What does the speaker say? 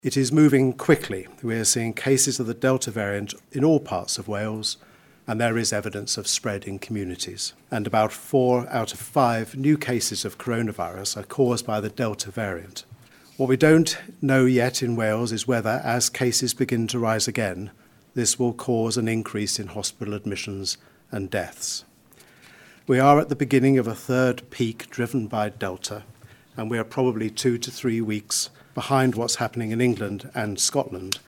It is moving quickly. We are seeing cases of the Delta variant in all parts of Wales, and there is evidence of spread in communities. And about 4 out of 5 new cases of coronavirus are caused by the Delta variant. What we don't know yet in Wales is whether, as cases begin to rise again, this will cause an increase in hospital admissions and deaths. We are at the beginning of a third peak driven by Delta, and we are probably 2 to 3 weeks behind what's happening in England and Scotland,